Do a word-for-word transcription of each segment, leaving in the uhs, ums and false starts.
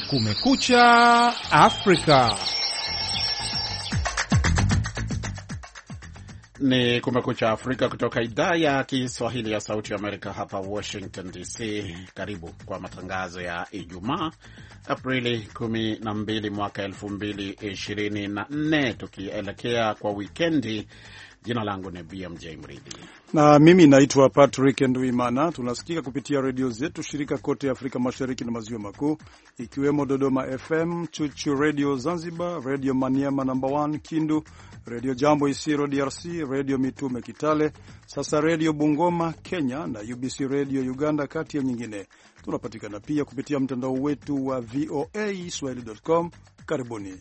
Kumekucha Afrika. Ni Kumekucha Afrika kutoka idhaa ya Kiswahili ya Sauti ya Amerika hapa Washington D C. Karibu kwa matangazo ya Ijumaa Aprili kumi na mbili mwaka elfu mbili ishirini na nne, tukielekea kwa wikendi. Jina langu ni B M J Mridhi na mimi naitwa Patrick Nduimana. Tunasikika kupitia redio zetu shirika kote Afrika Mashariki na Maziwa Makuu, ikiwemo Dodoma F M, Chuchu Radio Zanzibar, Radio Maniema number one Kindu, Radio Jambo Isiro D R C, Radio Mitume Kitale, sasa Radio Bungoma Kenya na U B C Radio Uganda, kati ya nyingine. Tunapatikana pia kupitia mtandao wetu wa V O A Swahili dot com. Karibuni.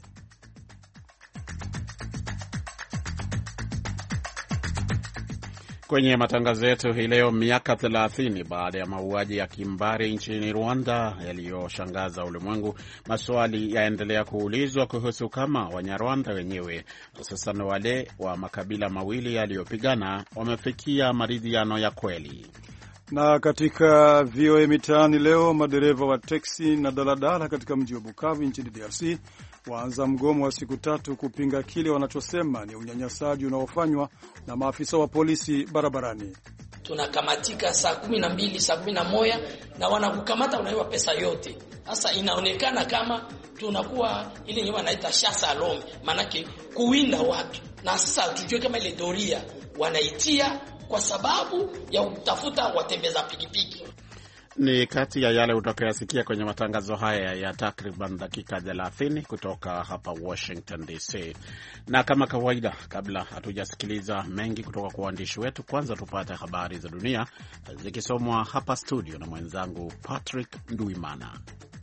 Kwenye matangazo yetu hii leo, miaka thelathini baada ya mauaji ya kimbari nchini Rwanda yaliyoshangaza ulimwengu, maswali yaendelea kuulizwa kuhusu kama Wanyarwanda wenyewe, hususan wale wa makabila mawili yaliyopigana, wamefikia maridhiano ya kweli. Na katika V O A Mitaani leo, madereva wa teksi na daladala katika mji wa Bukavu nchini D R C waanza mgomo wa siku tatu kupinga kile wanachosema ni unyanyasaji unaofanywa na maafisa wa polisi barabarani. Tunakamatika saa kumi na mbili, saa kumi na moja na wanakukamata unaiwa pesa yote. Sasa inaonekana kama tunakuwa ile nyuma naita shasa alome, manake kuwinda watu. Na sasa tujue kama ile doria wanaitia kwa sababu ya kutafuta watembeza pikipiki. Ni kati ya yale utakayosikia kwenye matangazo haya ya takriban dakika thelathini kutoka hapa Washington D C. Na kama kawaida, kabla hatujasikiliza mengi kutoka kwa waandishi wetu, kwanza tupate habari za dunia zikisomwa hapa studio na mwenzangu Patrick Nduimana.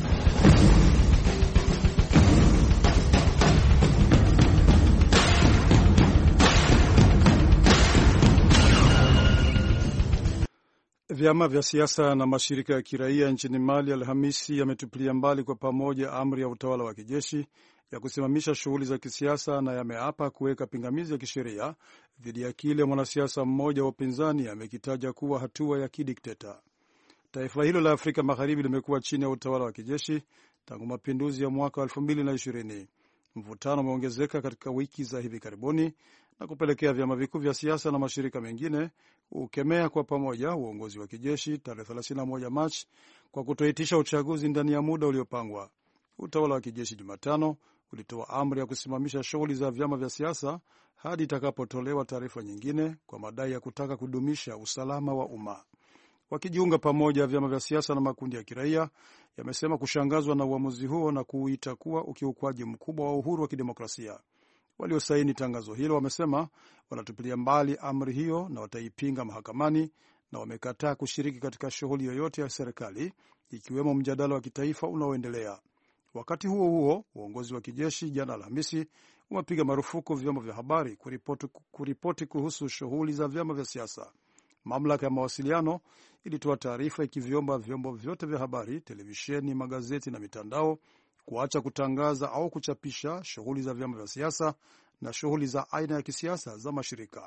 Vyama vya siasa na mashirika ya kiraia nchini Mali Alhamisi yametupilia mbali kwa pamoja amri ya utawala wa kijeshi ya kusimamisha shughuli za kisiasa na yameapa kuweka pingamizi ya kisheria dhidi ya kile mwanasiasa mmoja wa upinzani amekitaja kuwa hatua ya kidikteta. Taifa hilo la Afrika Magharibi limekuwa chini ya utawala wa kijeshi tangu mapinduzi ya mwaka wa elfu mbili na ishirini. Mvutano umeongezeka katika wiki za hivi karibuni na kupelekea vyama vikuu vya siasa na mashirika mengine ukemea kwa pamoja uongozi wa kijeshi tarehe thelathini na moja Machi kwa kutoitisha uchaguzi ndani ya muda uliopangwa. Utawala wa kijeshi Jumatano ulitoa amri ya kusimamisha shughuli za vyama vya siasa hadi itakapotolewa taarifa nyingine kwa madai ya kutaka kudumisha usalama wa umma. Wakijiunga pamoja, vyama vya siasa na makundi ya kiraia yamesema kushangazwa na uamuzi huo na kuuita kuwa ukiukwaji mkubwa wa uhuru wa kidemokrasia. Waliosaini tangazo hilo wamesema wanatupilia mbali amri hiyo na wataipinga mahakamani, na wamekataa kushiriki katika shughuli yoyote ya serikali, ikiwemo mjadala wa kitaifa unaoendelea. Wakati huo huo, uongozi wa kijeshi jana Alhamisi umepiga marufuku vyombo vya habari kuripoti, kuripoti kuhusu shughuli za vyama vya siasa. Mamlaka ya mawasiliano ilitoa taarifa ikiviomba vyombo vyote vya habari, televisheni, magazeti na mitandao kuacha kutangaza au kuchapisha shughuli za vyama vya siasa na shughuli za aina ya kisiasa za mashirika.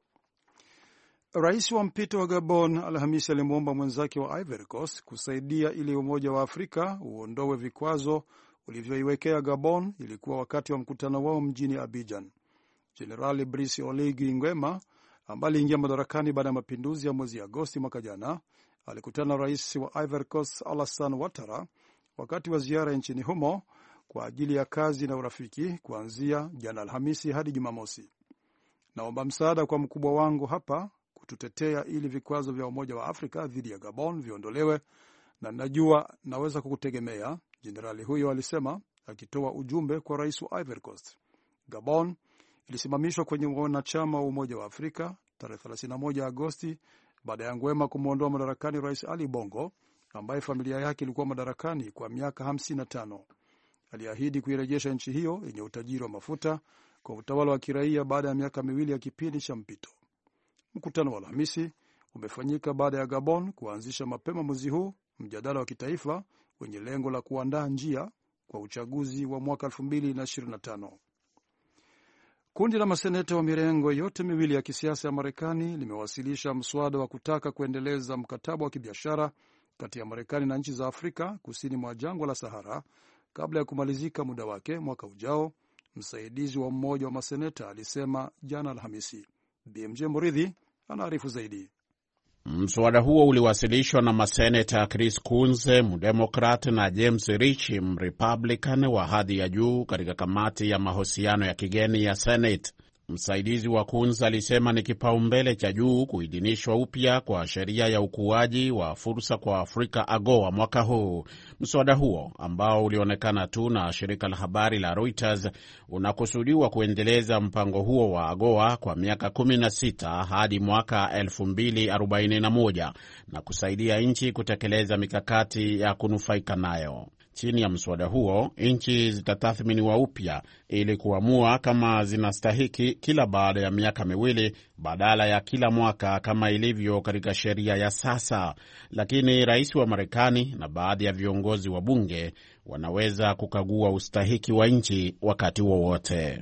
Rais wa mpito wa Gabon Alhamisi alimwomba mwenzake wa Ivory Coast kusaidia ili Umoja wa Afrika uondoe vikwazo ulivyoiwekea Gabon. Ilikuwa wakati wa mkutano wao mjini Abidjan. Jenerali Brice Oligui Nguema ambaye aliingia madarakani baada ya mapinduzi ya mwezi Agosti mwaka jana alikutana na rais wa Ivory Coast Alassane Ouattara wakati wa ziara nchini humo kwa ajili ya kazi na urafiki kuanzia jana Alhamisi hadi Jumamosi. Naomba msaada kwa mkubwa wangu hapa kututetea ili vikwazo vya Umoja wa Afrika dhidi ya Gabon viondolewe, na najua naweza kukutegemea, jenerali huyo alisema, akitoa ujumbe kwa rais wa Ivory Coast. Gabon ilisimamishwa kwenye wanachama wa Umoja wa Afrika tarehe thelathini na moja Agosti baada ya Nguema kumwondoa madarakani Rais Ali Bongo ambaye familia yake ilikuwa madarakani kwa miaka hamsini na tano. Aliahidi kuirejesha nchi hiyo yenye utajiri wa mafuta kwa utawala wa kiraia baada ya miaka miwili ya kipindi cha mpito. Mkutano wa Alhamisi umefanyika baada ya Gabon kuanzisha mapema mwezi huu mjadala wa kitaifa wenye lengo la kuandaa njia kwa uchaguzi wa mwaka elfu mbili na ishirini na tano. Kundi la maseneta wa mirengo yote miwili ya kisiasa ya Marekani limewasilisha mswada wa kutaka kuendeleza mkataba wa kibiashara kati ya Marekani na nchi za Afrika kusini mwa jangwa la Sahara kabla ya kumalizika muda wake mwaka ujao, msaidizi wa mmoja wa maseneta alisema jana Alhamisi. B M J Muridhi anaarifu zaidi. Mswada huo uliwasilishwa na maseneta Chris Coons, Mdemokrat, na James Rich, Mrepublican wa hadhi ya juu katika kamati ya mahusiano ya kigeni ya Senate. Msaidizi wa Coons alisema ni kipaumbele cha juu kuidhinishwa upya kwa sheria ya ukuaji wa fursa kwa Afrika AGOA mwaka huu. Mswada huo ambao ulionekana tu na shirika la habari la Reuters unakusudiwa kuendeleza mpango huo wa AGOA kwa miaka kumi na sita hadi mwaka elfu mbili arobaini na moja na kusaidia nchi kutekeleza mikakati ya kunufaika nayo. Chini ya mswada huo, nchi zitatathminiwa upya ili kuamua kama zinastahiki kila baada ya miaka miwili badala ya kila mwaka kama ilivyo katika sheria ya sasa. Lakini rais wa Marekani na baadhi ya viongozi wa bunge wanaweza kukagua ustahiki wa nchi wakati wowote.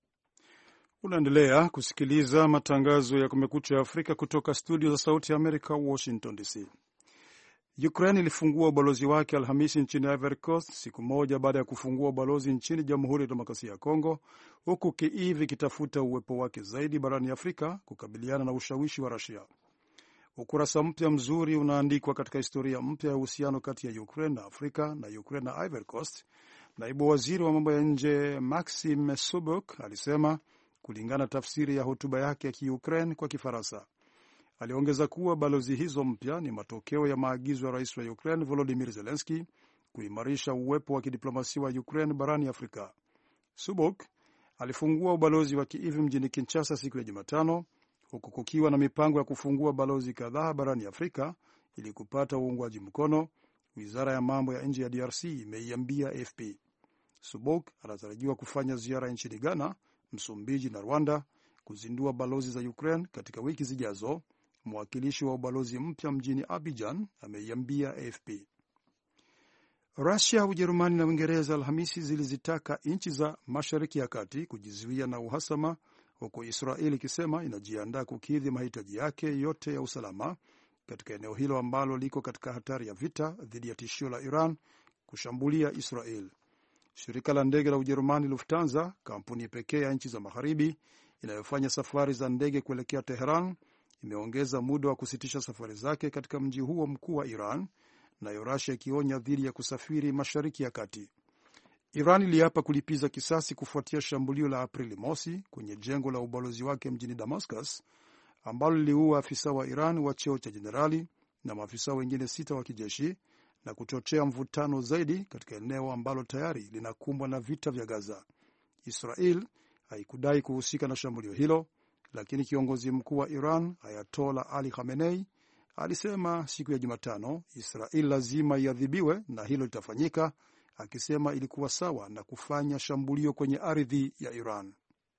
Unaendelea kusikiliza matangazo ya Kumekucha Afrika kutoka studio za Sauti ya Amerika, Washington D C. Ukraine ilifungua ubalozi wake Alhamisi nchini Ivory Coast, siku moja baada ya kufungua ubalozi nchini Jamhuri ya Demokrasia ya Kongo, huku Kiev ikitafuta uwepo wake zaidi barani Afrika kukabiliana na ushawishi wa Russia. Ukurasa mpya mzuri unaandikwa katika historia mpya ya uhusiano kati ya Ukraine na Afrika na Ukraine na Ivory Coast, naibu waziri wa mambo ya nje Maxime Subok alisema, kulingana tafsiri ya hotuba yake ya Kiukraine kwa Kifaransa. Aliongeza kuwa balozi hizo mpya ni matokeo ya maagizo ya rais wa Ukraine Volodymyr Zelensky kuimarisha uwepo wa kidiplomasia wa Ukraine barani Afrika. Subok alifungua ubalozi wa Kiev mjini Kinshasa siku ya Jumatano, huku kukiwa na mipango ya kufungua balozi kadhaa barani Afrika ili kupata uungwaji mkono, wizara ya mambo ya nje ya D R C imeiambia A F P. Subok anatarajiwa kufanya ziara nchini Ghana, Msumbiji na Rwanda kuzindua balozi za Ukraine katika wiki zijazo. Mwakilishi wa ubalozi mpya mjini Abidjan ameiambia A F P. Russia, Ujerumani na Uingereza Alhamisi zilizitaka nchi za Mashariki ya Kati kujizuia na uhasama, huku Israeli ikisema inajiandaa kukidhi mahitaji yake yote ya usalama katika eneo hilo ambalo liko katika hatari ya vita dhidi ya tishio la Iran kushambulia Israel. Shirika la ndege la Ujerumani Lufthansa, kampuni pekee ya nchi za Magharibi inayofanya safari za ndege kuelekea Teheran, imeongeza muda wa kusitisha safari zake katika mji huo mkuu wa Iran, nayo Russia ikionya dhidi ya kusafiri Mashariki ya Kati. Iran iliapa kulipiza kisasi kufuatia shambulio la Aprili mosi kwenye jengo la ubalozi wake mjini Damascus, ambalo liliua afisa wa Iran wa cheo cha jenerali na maafisa wengine sita wa kijeshi na kuchochea mvutano zaidi katika eneo ambalo tayari linakumbwa na vita vya Gaza. Israel haikudai kuhusika na shambulio hilo, lakini kiongozi mkuu wa Iran Ayatollah Ali Khamenei alisema siku ya Jumatano Israel lazima iadhibiwe na hilo litafanyika, akisema ilikuwa sawa na kufanya shambulio kwenye ardhi ya Iran.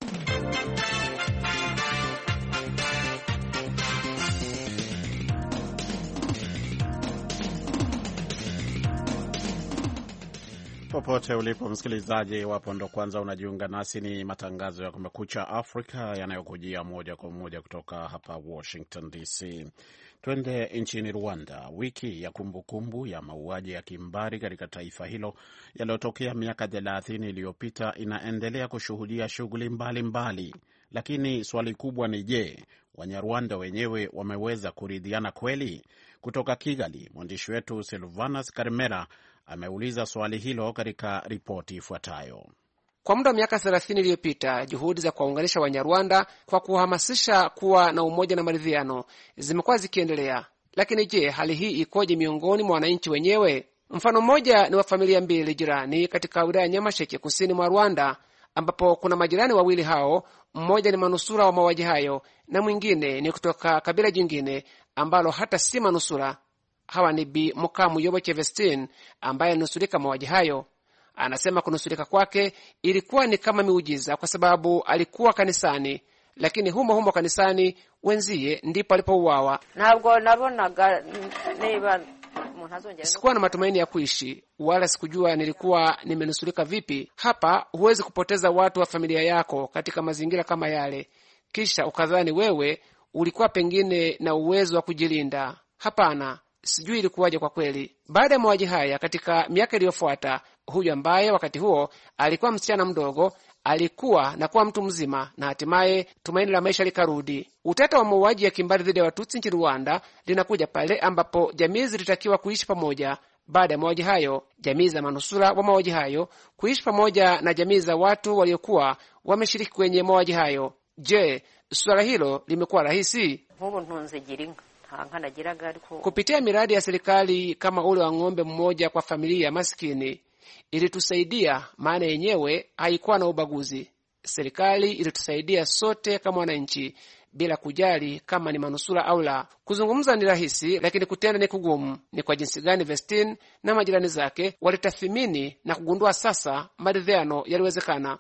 Popote ulipo msikilizaji, wapo ndo kwanza unajiunga nasi, ni matangazo ya Kumekucha Afrika yanayokujia moja kwa moja kutoka hapa Washington D C. Twende nchini Rwanda. Wiki ya kumbukumbu kumbu ya mauaji ya kimbari katika taifa hilo yaliyotokea miaka thelathini iliyopita inaendelea kushuhudia shughuli mbalimbali. Lakini swali kubwa ni je, Wanyarwanda wenyewe wameweza kuridhiana kweli? Kutoka Kigali, mwandishi wetu Silvanus Karmera ameuliza swali hilo katika ripoti ifuatayo. Kwa muda wa miaka thelathini iliyopita, juhudi za kuwaunganisha Wanyarwanda kwa kuhamasisha kuwa na umoja na maridhiano zimekuwa zikiendelea. Lakini je, hali hii ikoje miongoni mwa wananchi wenyewe? Mfano mmoja ni wa familia mbili jirani katika wilaya ya Nyamasheke kusini mwa Rwanda, ambapo kuna majirani wawili hao, mmoja ni manusura wa mauaji hayo na mwingine ni kutoka kabila jingine ambalo hata si manusura. Hawa ni Bi Mukamu Yoboke Vestine ambaye alinusurika mauaji hayo. Anasema kunusurika kwake ilikuwa ni kama miujiza kwa sababu alikuwa kanisani, lakini humo humo kanisani wenzie ndipo alipouawa. Ntabwo nabonaga niba sikuwa na matumaini ya kuishi, wala sikujua nilikuwa nimenusurika vipi. Hapa huwezi kupoteza watu wa familia yako katika mazingira kama yale kisha ukadhani wewe ulikuwa pengine na uwezo wa kujilinda. Hapana, sijui ilikuwaje kwa kweli. Baada ya mauaji haya katika miaka iliyofuata, huyu ambaye wakati huo alikuwa msichana mdogo alikuwa na kuwa mtu mzima, na hatimaye tumaini la maisha likarudi. Utata wa mauaji ya kimbari dhidi ya Watutsi nchini Rwanda linakuja pale ambapo jamii zilitakiwa kuishi pamoja. Baada ya mauaji hayo, jamii za manusura wa mauaji hayo kuishi pamoja na jamii za watu waliokuwa wameshiriki kwenye mauaji hayo. Je, suala hilo limekuwa rahisi? Kupitia miradi ya serikali kama ule wa ng'ombe mmoja kwa familia maskini ilitusaidia, maana yenyewe haikuwa na ubaguzi. Serikali ilitusaidia sote kama wananchi bila kujali kama ni manusura au la. Kuzungumza ni rahisi, lakini kutenda ni kugumu. Ni kwa jinsi gani Vestine na majirani zake walitathimini na kugundua sasa maridhiano yaliwezekana.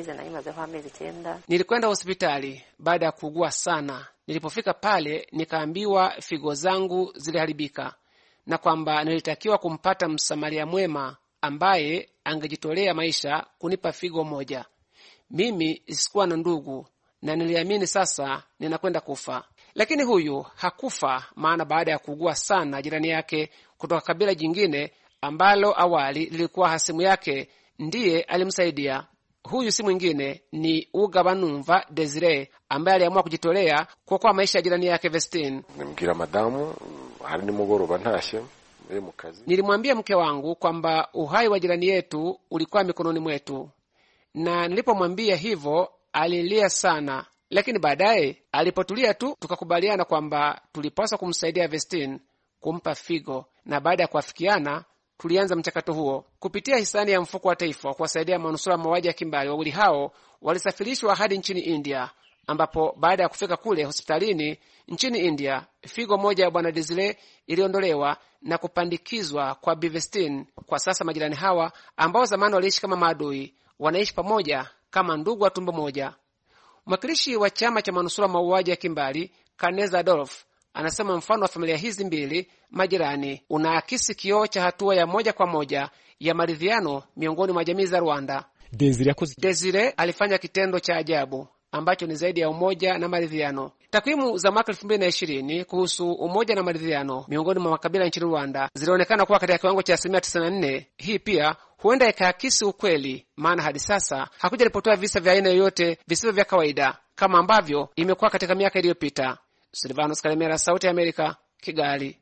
Nilikwenda hospitali baada ya kuugua sana. Nilipofika pale nikaambiwa figo zangu ziliharibika na kwamba nilitakiwa kumpata msamaria mwema ambaye angejitolea maisha kunipa figo moja. Mimi sikuwa na ndugu na niliamini sasa ninakwenda kufa. Lakini huyu hakufa, maana baada ya kuugua sana, jirani yake kutoka kabila jingine ambalo awali lilikuwa hasimu yake ndiye alimsaidia. Huyu si mwingine ni Ugabanumva Desire ambaye aliamua kujitolea kuokoa maisha ya jirani yake Vestine. Nimbwira madamu hari nimugoroba ntashe mukazi. Nilimwambia mke wangu kwamba uhai wa jirani yetu ulikuwa mikononi mwetu, na nilipomwambia hivyo alilia sana, lakini baadaye alipotulia tu tukakubaliana kwamba tulipaswa kumsaidia Vestine kumpa figo, na baada ya kuafikiana tulianza mchakato huo kupitia hisani ya mfuko wa taifa kuwasaidia manusura mauaji ya kimbari. Wawili hao walisafirishwa hadi nchini India, ambapo baada ya kufika kule hospitalini nchini India, figo moja ya bwana Desire iliondolewa na kupandikizwa kwa Vestine. Kwa sasa majirani hawa ambao zamani waliishi kama maadui wanaishi pamoja kama ndugu wa tumbo moja. Mwakilishi wa chama cha manusura mauaji ya kimbari Kaneza Adolf anasema mfano wa familia hizi mbili majirani unaakisi kioo cha hatua ya moja kwa moja ya maridhiano miongoni mwa jamii za Rwanda. Desire, Desire alifanya kitendo cha ajabu ambacho ni zaidi ya umoja na maridhiano. Takwimu za mwaka elfu mbili na ishirini kuhusu umoja na maridhiano miongoni mwa makabila nchini Rwanda zilionekana kuwa katika kiwango cha asilimia tisini na nne. Hii pia huenda ikaakisi ukweli, maana hadi sasa hakuja ripotiwa visa vya aina yoyote visivyo vya kawaida kama ambavyo imekuwa katika miaka iliyopita. Silvanos Kalemera, Sauti ya Amerika, Kigali.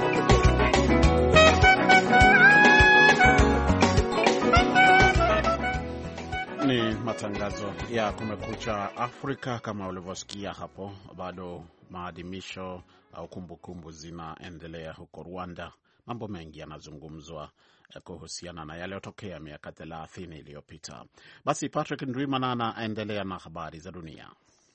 Ni matangazo ya Kumekucha Afrika. Kama ulivyosikia hapo, bado maadhimisho au kumbukumbu zinaendelea huko Rwanda. Mambo mengi yanazungumzwa kuhusiana na yaliyotokea miaka thelathini iliyopita. Basi Patrick Ndwimana anaendelea na habari za dunia.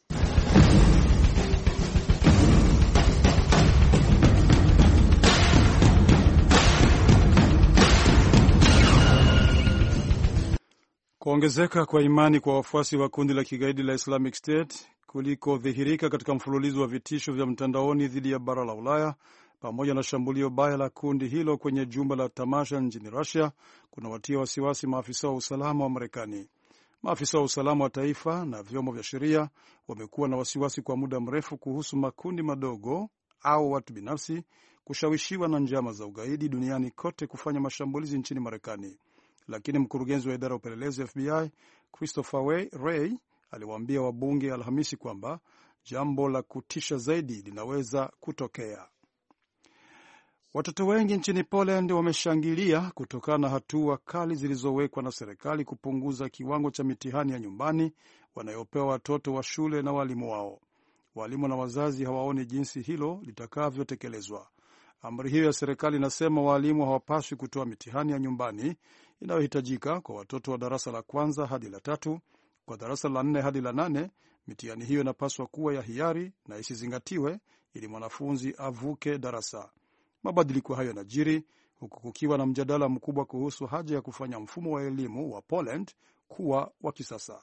Kuongezeka kwa imani kwa wafuasi wa kundi la kigaidi la Islamic State kulikodhihirika katika mfululizo wa vitisho vya mtandaoni dhidi ya bara la Ulaya pamoja na shambulio baya la kundi hilo kwenye jumba la tamasha nchini Russia kunawatia wasiwasi maafisa wa usalama wa Marekani. Maafisa wa usalama wa taifa na vyombo vya sheria wamekuwa na wasiwasi kwa muda mrefu kuhusu makundi madogo au watu binafsi kushawishiwa na njama za ugaidi duniani kote kufanya mashambulizi nchini Marekani. Lakini mkurugenzi wa idara ya upelelezi F B I Christopher Wray aliwaambia wabunge Alhamisi kwamba jambo la kutisha zaidi linaweza kutokea. Watoto wengi nchini Poland wameshangilia kutokana na hatua kali zilizowekwa na serikali kupunguza kiwango cha mitihani ya nyumbani wanayopewa watoto wa shule na walimu wao. Walimu na wazazi hawaoni jinsi hilo litakavyotekelezwa. Amri hiyo ya serikali inasema walimu hawapaswi kutoa mitihani ya nyumbani inayohitajika kwa watoto wa darasa la kwanza hadi la tatu. Kwa darasa la nne hadi la nane, mitihani hiyo inapaswa kuwa ya hiari na isizingatiwe ili mwanafunzi avuke darasa. Mabadiliko hayo yanajiri huku kukiwa na mjadala mkubwa kuhusu haja ya kufanya mfumo wa elimu wa Poland kuwa wa kisasa.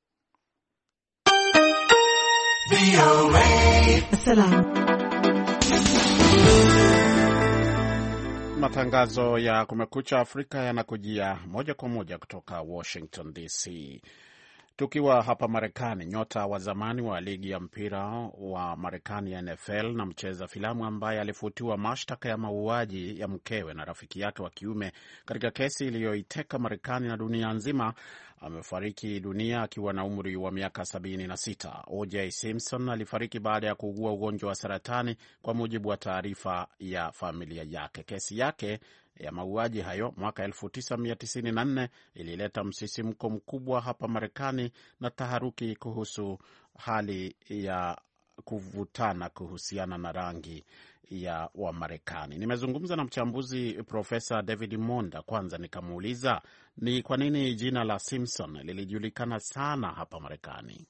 Matangazo ya Kumekucha Afrika yanakujia moja kwa moja kutoka Washington D C. Tukiwa hapa Marekani, nyota wa zamani wa ligi ya mpira wa Marekani ya N F L na mcheza filamu ambaye alifutiwa mashtaka ya mauaji ya mkewe na rafiki yake wa kiume katika kesi iliyoiteka Marekani na dunia nzima amefariki dunia akiwa na umri wa miaka sabini na sita. O J Simpson alifariki baada ya kuugua ugonjwa wa saratani, kwa mujibu wa taarifa ya familia yake. Kesi yake ya mauaji hayo mwaka elfu tisa mia tisini na nne ilileta msisimko mkubwa hapa Marekani na taharuki kuhusu hali ya kuvutana kuhusiana na rangi ya Wamarekani. Nimezungumza na mchambuzi Profesa David Monda. Kwanza nikamuuliza ni kwa nini jina la Simpson lilijulikana sana hapa Marekani.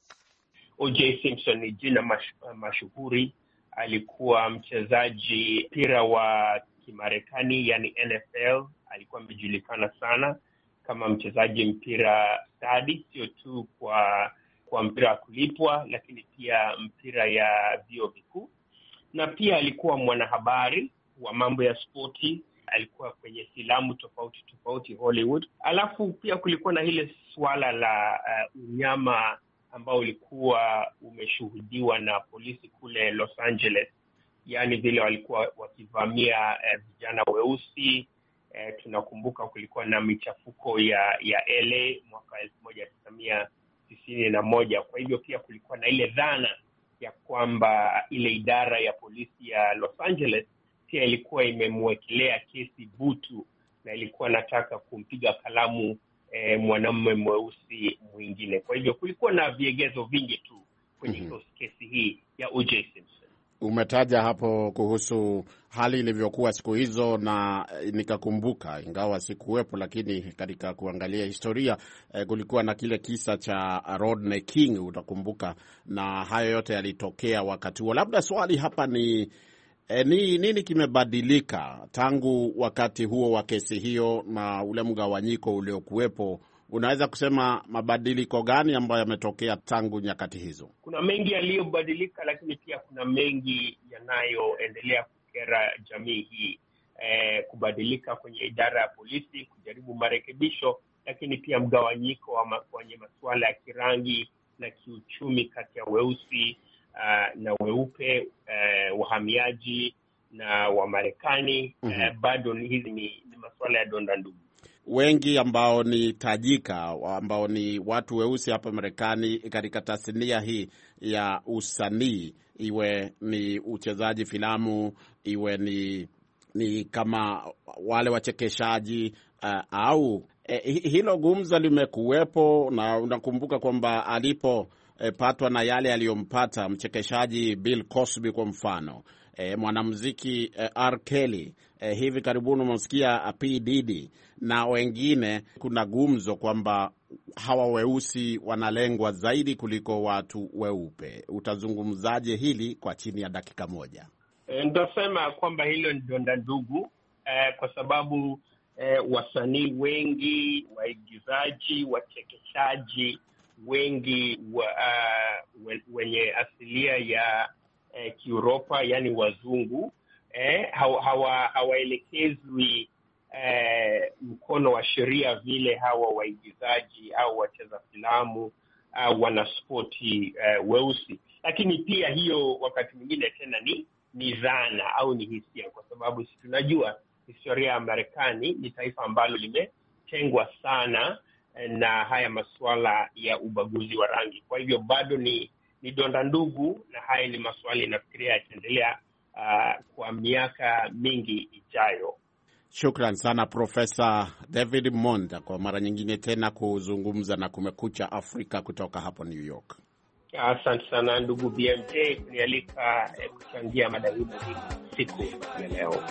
O J Simpson ni jina mash, mashuhuri. Alikuwa mchezaji mpira wa Kimarekani, yani N F L. Alikuwa amejulikana sana kama mchezaji mpira stadi, sio tu kwa kwa mpira wa kulipwa, lakini pia mpira ya vyuo vikuu. Na pia alikuwa mwanahabari wa mambo ya spoti, alikuwa kwenye filamu tofauti tofauti Hollywood. Alafu pia kulikuwa na ile swala la uh, unyama ambao ulikuwa umeshuhudiwa na polisi kule Los Angeles. Yaani vile walikuwa wakivamia uh, vijana weusi. Uh, tunakumbuka kulikuwa na michafuko ya ya L A mwaka elfu moja tisa mia tisini na moja. Kwa hivyo pia kulikuwa na ile dhana ya kwamba ile idara ya polisi ya Los Angeles pia ilikuwa imemwekelea kesi butu na ilikuwa nataka kumpiga kalamu eh, mwanamume mweusi mwingine. Kwa hivyo kulikuwa na viegezo vingi tu kwenye mm-hmm. kesi hii ya O J Simpson. Umetaja hapo kuhusu hali ilivyokuwa siku hizo, na nikakumbuka, ingawa sikuwepo, lakini katika kuangalia historia eh, kulikuwa na kile kisa cha Rodney King, utakumbuka, na hayo yote yalitokea wakati huo. Labda swali hapa ni eh, ni nini kimebadilika tangu wakati huo wa kesi hiyo na ule mgawanyiko uliokuwepo? Unaweza kusema mabadiliko gani ambayo yametokea tangu nyakati hizo? Kuna mengi yaliyobadilika, lakini pia kuna mengi yanayoendelea kukera jamii hii. Eh, kubadilika kwenye idara ya polisi, kujaribu marekebisho, lakini pia mgawanyiko wa kwenye masuala ya kirangi na kiuchumi kati ya weusi uh, na weupe, uh, wahamiaji na Wamarekani. Mm-hmm. Uh, bado hizi ni, ni masuala ya donda ndugu. Wengi ambao ni tajika, ambao ni watu weusi hapa Marekani katika tasnia hii ya usanii, iwe ni uchezaji filamu, iwe ni ni kama wale wachekeshaji uh, au eh, hilo gumza limekuwepo, na unakumbuka kwamba alipopatwa eh, na yale aliyompata mchekeshaji Bill Cosby kwa mfano, eh, mwanamuziki eh, R Kelly, eh, hivi karibuni umesikia P Diddy na wengine, kuna gumzo kwamba hawa weusi wanalengwa zaidi kuliko watu weupe. Utazungumzaje hili kwa chini ya dakika moja? E, nitasema kwamba hilo ni donda ndugu eh, kwa sababu eh, wasanii wengi, waigizaji, wachekeshaji wengi wa, uh, wenye asilia ya eh, Kiuropa, yani wazungu, eh, hawaelekezwi Eh, mkono wa sheria vile hawa waigizaji au wacheza filamu au wanaspoti eh, weusi. Lakini pia hiyo wakati mwingine tena ni ni dhana au ni hisia, kwa sababu si tunajua historia ya Marekani ni taifa ambalo limetengwa sana eh, na haya masuala ya ubaguzi wa rangi. Kwa hivyo bado ni ni donda ndugu, na haya ni masuala inafikiria yataendelea uh, kwa miaka mingi ijayo. Shukran sana Profesa David Monda kwa mara nyingine tena kuzungumza na Kumekucha Afrika kutoka hapo New York. Asante sana ndugu B M J kunialika eh, kuchangia mada hii siku ya leo.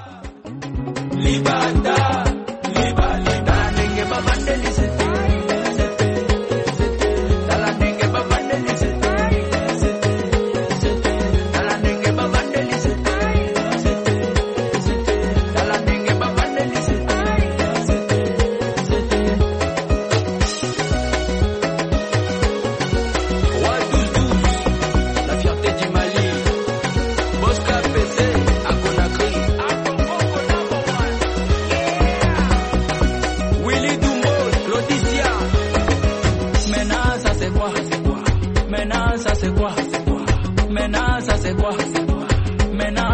Libanda, libanda, nenge babandelize. Willy Dumbo, Lodisia, Menasa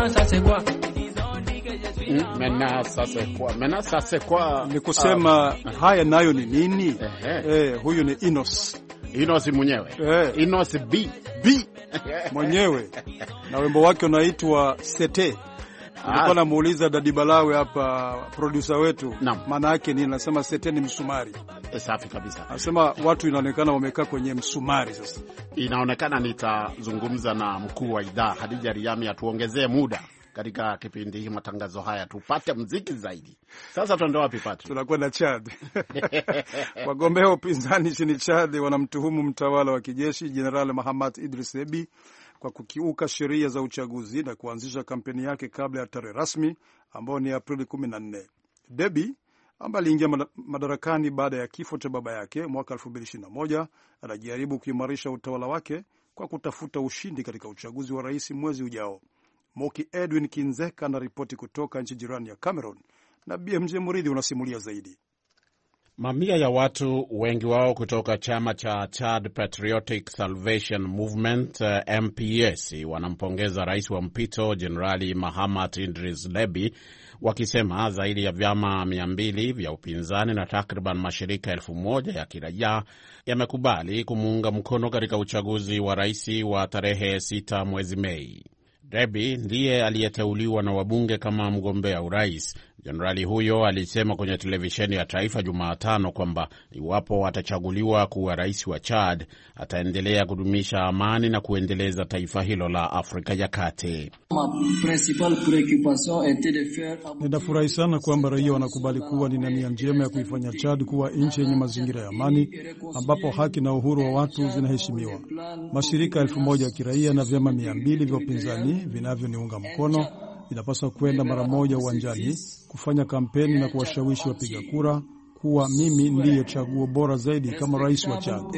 Menasa c'est quoi? Menasa c'est quoi? Ni kusema uh, haya nayo ni nini? Eh, eh, huyu ni Inos. Inos mwenyewe. Eh. Inos B. B. Mwenyewe. Na wimbo wake unaitwa Sete. Nilikuwa namuuliza Dadi Balawe hapa producer wetu. Maana yake ni nasema Sete ni msumari. E, safi kabisa. Anasema watu inaonekana wamekaa kwenye msumari sasa. Inaonekana nitazungumza na mkuu wa idhaa Hadija Riami atuongezee muda katika kipindi hiki matangazo haya tupate muziki zaidi. Sasa tuende wapi Patrick? Tunakwenda Chad. Wagombea upinzani nchini Chad wanamtuhumu mtawala wa kijeshi Jenerali Mahamat Idris Deby kwa kukiuka sheria za uchaguzi na kuanzisha kampeni yake kabla ya tarehe rasmi ambayo ni Aprili kumi na nne. Deby ambaye aliingia madarakani baada ya kifo cha baba yake mwaka elfu mbili ishirini na moja anajaribu kuimarisha utawala wake kwa kutafuta ushindi katika uchaguzi wa rais mwezi ujao. Moki Edwin Kinzeka anaripoti kutoka nchi jirani ya Cameroon na B M J Muridhi unasimulia zaidi. Mamia ya watu, wengi wao kutoka chama cha Chad Patriotic Salvation Movement M P S, wanampongeza rais wa mpito Jenerali Mahamat Idris Deby, wakisema zaidi ya vyama mia mbili vya upinzani na takriban mashirika elfu moja ya kiraia yamekubali kumuunga mkono katika uchaguzi wa rais wa tarehe sita mwezi Mei. Deby ndiye aliyeteuliwa na wabunge kama mgombea urais. Jenerali huyo alisema kwenye televisheni ya taifa Jumatano kwamba iwapo atachaguliwa kuwa rais wa Chad, ataendelea kudumisha amani na kuendeleza taifa hilo la Afrika ya Kati. Ninafurahi sana kwamba raia wanakubali kuwa nina nia njema ya kuifanya Chad kuwa nchi yenye mazingira ya amani ambapo haki na uhuru wa watu zinaheshimiwa. Mashirika elfu moja ya kiraia na vyama mia mbili vya upinzani vinavyoniunga mkono inapaswa kwenda mara moja uwanjani kufanya kampeni na kuwashawishi wapiga kura kuwa mimi ndiye chaguo bora zaidi kama rais wa Chad.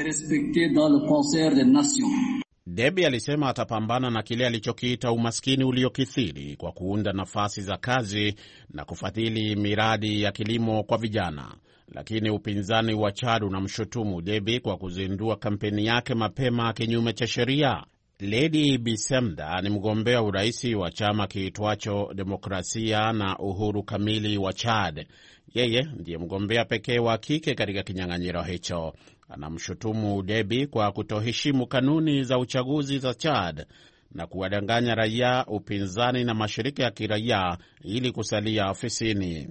Deby alisema atapambana na kile alichokiita umaskini uliokithiri kwa kuunda nafasi za kazi na kufadhili miradi ya kilimo kwa vijana. Lakini upinzani wa Chad unamshutumu Deby kwa kuzindua kampeni yake mapema kinyume cha sheria. Lady Bisemda ni mgombea uraisi wa chama kiitwacho Demokrasia na Uhuru Kamili wa Chad. Yeye ndiye mgombea pekee wa kike katika kinyang'anyiro hicho. Anamshutumu Deby kwa kutoheshimu kanuni za uchaguzi za Chad na kuwadanganya raia, upinzani na mashirika ya kiraia ili kusalia ofisini.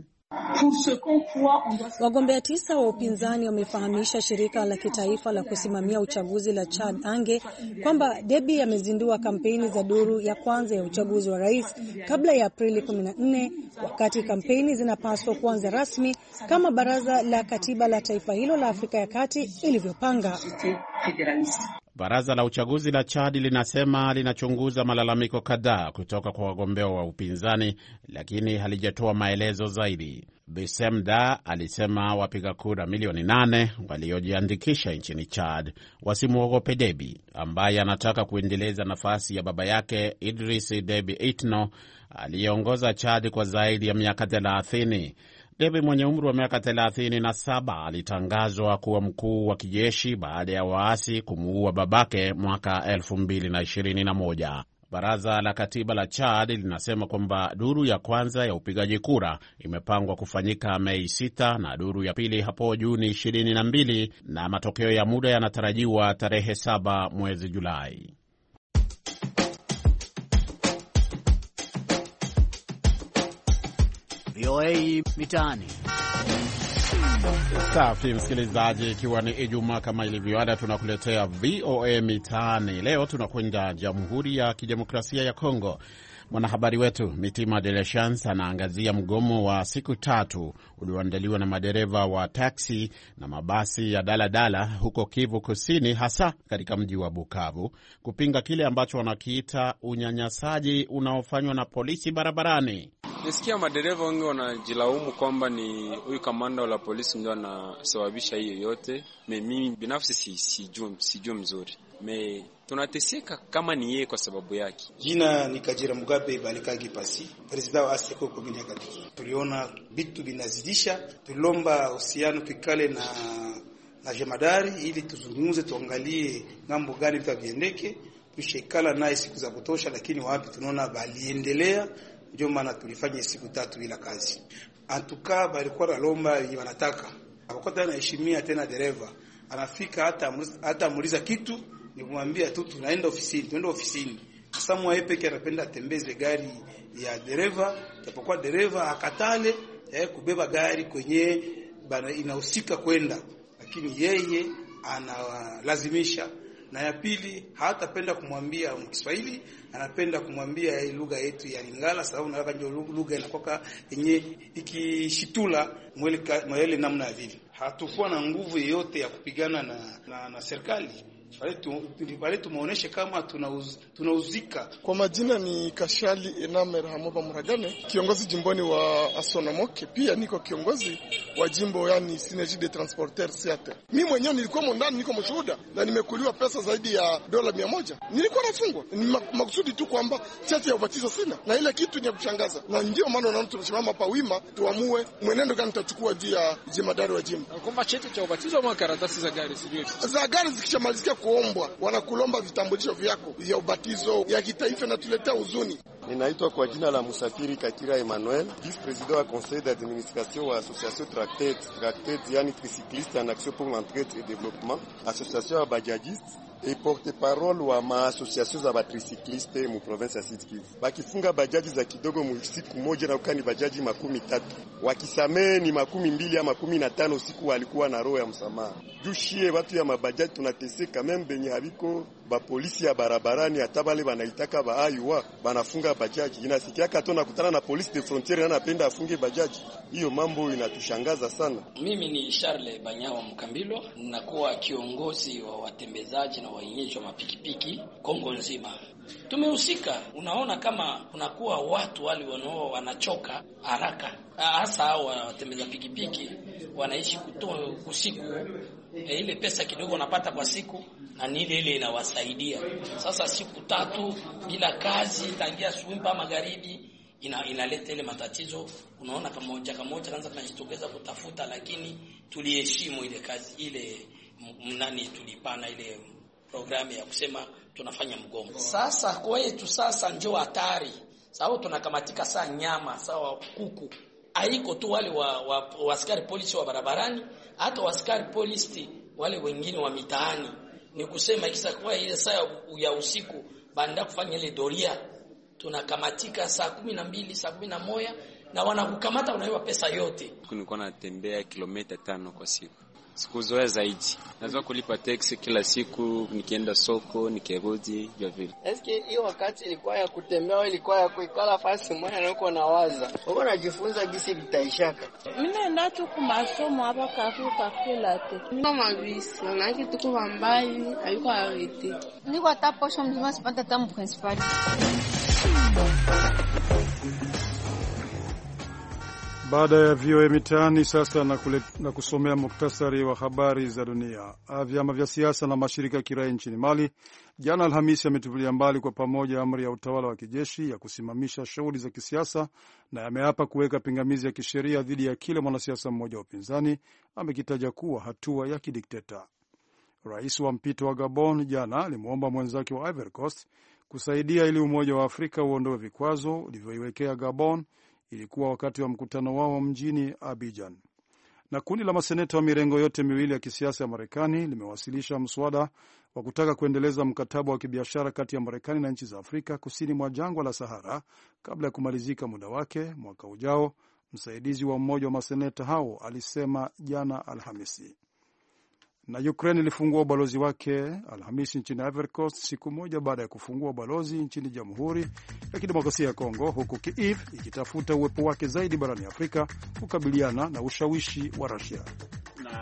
Wagombea tisa wa upinzani wamefahamisha shirika la kitaifa la kusimamia uchaguzi la Chad Ange kwamba Deby amezindua kampeni za duru ya kwanza ya uchaguzi wa rais kabla ya Aprili kumi na nne, wakati kampeni zinapaswa kuanza rasmi kama baraza la katiba la taifa hilo la Afrika ya Kati ilivyopanga. Baraza la uchaguzi la Chad linasema linachunguza malalamiko kadhaa kutoka kwa wagombea wa upinzani, lakini halijatoa maelezo zaidi. Bisemda alisema wapiga kura milioni nane waliojiandikisha nchini Chad wasimwogope Deby, ambaye anataka kuendeleza nafasi ya baba yake Idris Deby Itno aliyeongoza Chad kwa zaidi ya miaka thelathini. Deby mwenye umri wa miaka thelathini na saba alitangazwa kuwa mkuu wa kijeshi baada ya waasi kumuua babake mwaka elfu mbili na ishirini na moja. Baraza la katiba la Chad linasema kwamba duru ya kwanza ya upigaji kura imepangwa kufanyika Mei sita na duru ya pili hapo Juni ishirini na mbili, na matokeo ya muda yanatarajiwa tarehe saba mwezi Julai. V O A Mitaani. Safi msikilizaji, ikiwa ni Ijumaa kama ilivyoada, tunakuletea V O A Mitaani. Leo tunakwenda Jamhuri ya Kidemokrasia ya Kongo. Mwanahabari wetu Mitima de la Chance anaangazia mgomo wa siku tatu ulioandaliwa na madereva wa taksi na mabasi ya daladala huko Kivu Kusini, hasa katika mji wa Bukavu, kupinga kile ambacho wanakiita unyanyasaji unaofanywa na polisi barabarani. Nisikia madereva wengi wanajilaumu kwamba ni huyu kamanda wa polisi ndio anasababisha hiyo yote. Mimi binafsi si sijui sijui mzuri. Me tunateseka kama ni yeye kwa sababu yake. Jina ni Kajira Mugabe Balikagi Pasi, president wa Aseko Komini Katiki. Tuliona bitu binazidisha, tulomba uhusiano tukale na na jemadari ili tuzungumze, tuangalie ngambo gani vitaviendeke. tushekala naye siku za kutosha, lakini wapi tunaona baliendelea, ndio maana tulifanya siku tatu bila kazi. Antuka balikuwa na lomba wanataka. Hapakuwa tena heshimia tena dereva. Anafika hata hata muuliza kitu, ni kumwambia tu tunaenda ofisini, tunaenda ofisini. Samu yeye peke anapenda atembeze gari ya dereva, japokuwa dereva akatale eh, kubeba gari kwenye bana inahusika kwenda, lakini yeye analazimisha. Na ya pili hatapenda kumwambia Mkiswahili, anapenda kumwambia hii lugha yetu ya Lingala, sababu na ndio lugha inakoka yenye ikishitula mwele namna ya vile. Hatakuwa na nguvu yoyote ya kupigana na na, na serikali. Bali tumuoneshe kama tunauz, tunauzika. Kwa majina ni Kashali Enamer Hamoba Muragane, kiongozi jimboni wa Asonamoke, pia niko kiongozi wa jimbo yani Synergie des Transporteurs Siate. Mimi mwenyewe nilikuwa mondani, niko mshuhuda na nimekuliwa pesa zaidi ya dola mia moja. Nilikuwa nafungwa. Ni makusudi tu kwamba cheti ya ubatizo sina. Na ile kitu ni ya kushangaza. Na ndio maana unaona tunasimama hapa wima tuamue mwenendo gani tutachukua juu ya jemadari wa jimbo. Kwamba cheti cha ubatizo ama karatasi za gari sivyo? Za gari zikishamalizika kuombwa wanakulomba vitambulisho vyako vya ubatizo ya kitaifa na tuletea huzuni. Ninaitwa kwa jina la Musafiri Katira Emmanuel, vice président wa conseil d'administration wa association Tractet, Tractet yani tricycliste en action pour l'entraide et développement, association ya bajajiste et porte-parole wa ma-association za batricycliste mu province ya Sud Kivu. Bakifunga bajaji za kidogo mu siku moja na ukani bajaji makumi tatu. Wakisamee ni makumi mbili ama makumi na tano siku walikuwa na roho ya msamaha. Jushie watu ya mabajaji tunateseka meme benye habiko ba polisi ya barabarani hata bale banaitaka ba aywa banafunga bajaji. Inasikia kato na kutana na police de frontiere na anapenda afunge bajaji. Hiyo mambo inatushangaza sana. Mimi ni Charles Banyawa Mkambilo, ninakuwa kiongozi wa watembezaji na waenyeji wa mapikipiki Kongo nzima. Tumehusika, unaona kama kunakuwa watu wale wanao wanachoka haraka, hasa hao watembeza pikipiki wanaishi kutoa usiku, e, ile pesa kidogo wanapata kwa siku na ni ile ile inawasaidia. Sasa siku tatu bila kazi tangia asubuhi mpaka magharibi ina inaleta ile matatizo. Unaona kama moja kama moja kwanza tunajitokeza kutafuta, lakini tuliheshimu ile kazi ile mnani tulipana ile programu ya kusema tunafanya mgomo. Sasa kwa hiyo tu sasa njoo hatari. Sababu tunakamatika saa nyama, sawa kuku. Haiko tu wale wa, wa, wa askari polisi wa barabarani, hata wa askari polisi wale wengine wa mitaani. Ni kusema kisa kwa ile saa ya usiku baada kufanya ile doria tunakamatika saa kumi na mbili, saa kumi na moja na wanakukamata unaiwa pesa yote. Nilikuwa natembea kilomita tano kwa siku. Sikuzoea zaidi. Naweza kulipa taxi kila siku, nikienda soko, nikirudi, vya vile. Eske hiyo wakati ilikuwa ya kutembea, ilikuwa ya kuikala fasi moja na uko nawaza. Uko najifunza gisi vitaishaka. Mimi naenda tu kwa masomo hapa kafu kafula te. Kama visi, na kitu kwa mbali, hayuko arete. Niko ataposha mzima sipata tamu principal. Baada ya V O A mitaani sasa na, kule, na kusomea muktasari wa habari za dunia. Vyama vya siasa na mashirika ya kiraia nchini Mali jana Alhamisi yametupilia mbali kwa pamoja amri ya utawala wa kijeshi ya kusimamisha shughuli za kisiasa na yameapa kuweka pingamizi ya kisheria dhidi ya kile mwanasiasa mmoja wa upinzani amekitaja kuwa hatua ya kidikteta. Rais wa mpito wa Gabon jana alimwomba mwenzake wa Ivory Coast kusaidia ili Umoja wa Afrika uondoe vikwazo ulivyoiwekea Gabon. Ilikuwa wakati wa mkutano wao mjini Abidjan. Na kundi la maseneta wa mirengo yote miwili ya kisiasa ya Marekani limewasilisha mswada wa kutaka kuendeleza mkataba wa kibiashara kati ya Marekani na nchi za Afrika kusini mwa jangwa la Sahara kabla ya kumalizika muda wake mwaka ujao, msaidizi wa mmoja wa maseneta hao alisema jana Alhamisi. Na Ukraine ilifungua ubalozi wake Alhamisi nchini Ivory Coast siku moja baada ya kufungua ubalozi nchini Jamhuri ya Kidemokrasia ya Kongo, huku Kiev ikitafuta uwepo wake zaidi barani Afrika kukabiliana na ushawishi wa Russia. Na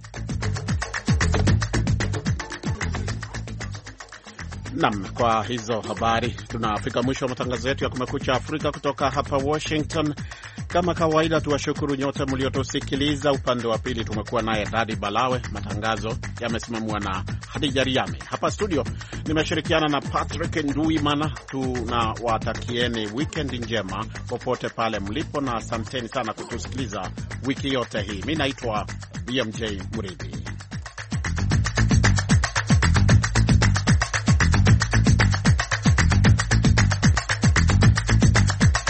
Nam, kwa hizo habari tunafika mwisho wa matangazo yetu ya Kumekucha Afrika kutoka hapa Washington. Kama kawaida, tuwashukuru nyote mliotusikiliza. Upande wa pili tumekuwa naye Dadi Balawe. Matangazo yamesimamiwa na Hadija Riami. Hapa studio nimeshirikiana na Patrick Nduimana. Tunawatakieni weekend njema popote pale mlipo, na asanteni sana kutusikiliza wiki yote hii. Mimi naitwa B M J Muridhi.